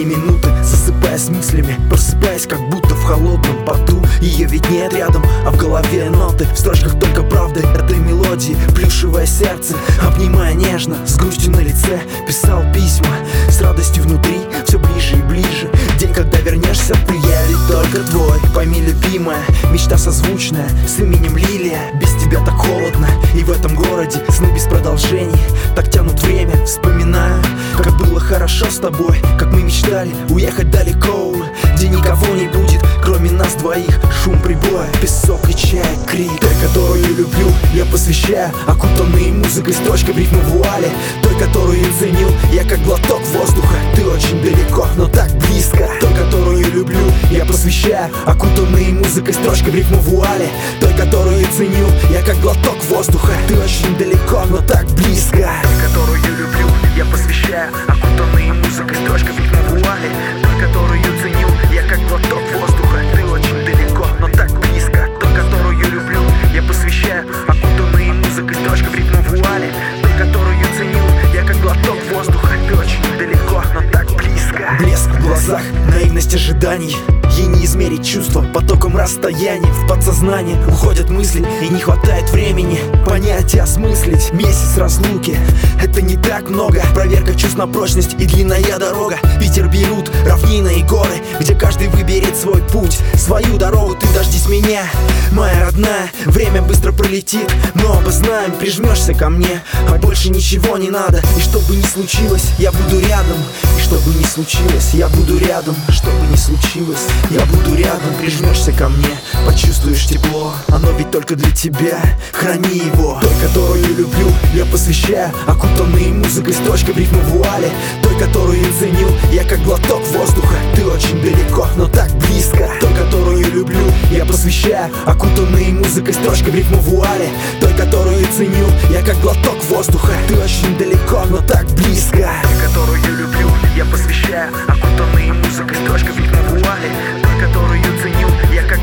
последние минуты, засыпая с мыслями, просыпаясь как будто в холодном поту. Ее ведь нет рядом, а в голове ноты, в строчках только правды этой мелодии. Плюшевое сердце, обнимая нежно, с грустью на лице, писал письма с радостью внутри, все ближе и ближе. День, когда вернешься ты, я ведь только твой. Пойми, любимая, мечта созвучная с именем Лилия. Без тебя так холодно, и в этом городе сны без продолжений так тянут время. Вспоминаю, как было хорошо с тобой, как мы мечтали уехать далеко, где никого не будет, кроме нас двоих. Шум прибоя, песок и чай, крик. Той, которую люблю, я посвящаю окутанные музыкой строчкой в рифму вуали. Той, которую ценил я как глоток воздуха. Ты очень далеко, но так близко. Той, которую люблю, я посвящаю окутанные музыкой строчкой в рифму вуали. Той, которую ценил я как глоток воздуха. Ты очень далеко, но так близко. Той, которую люблю, я посвящаю окутанные музыкой строчкой в рифму вуали. Той, которую ценил я как глоток воздуха. Ты очень далеко, но так близко. Той, которую люблю, я посвящаю окутанные музыкой строчкой в рифму вуали. Той, которую ценил я как глоток воздуха. Ты очень далеко, но так близко. Блеск в глазах, наивность ожиданий. Ей не измерить чувства потоком расстояний. В подсознание уходят мысли, и не хватает времени понять и осмыслить. Месяц разлуки — это не так много. Проверка чувств на прочность и длинная дорога. Питер берут равнины и горы, где каждый выберет свой путь, свою дорогу. Ты дождись меня, моя родная. Время быстро пролетит, но оба знаем, прижмешься ко мне, а больше ничего не надо. И что бы ни случилось, я буду рядом. И что бы ни случилось, я буду рядом. Что бы ни случилось, я буду рядом. Прижмешься ко мне, почувствуешь тепло. Оно ведь только для тебя, храни его. Той, которую люблю, я посвящаю окутанные музыкой строчкой в рифму вуали. Той, которую ценил я как глоток воздуха. Ты очень далеко, но так близко. Той, которую люблю, я посвящаю окутанные музыкой строчкой в рифму вуали. Той, которую ценил я как глоток воздуха. Ты очень далеко, но так близко. Той, которую люблю, я посвящаю окутанные музыкой строчкой в рифму вуали. Той, которую ценил я как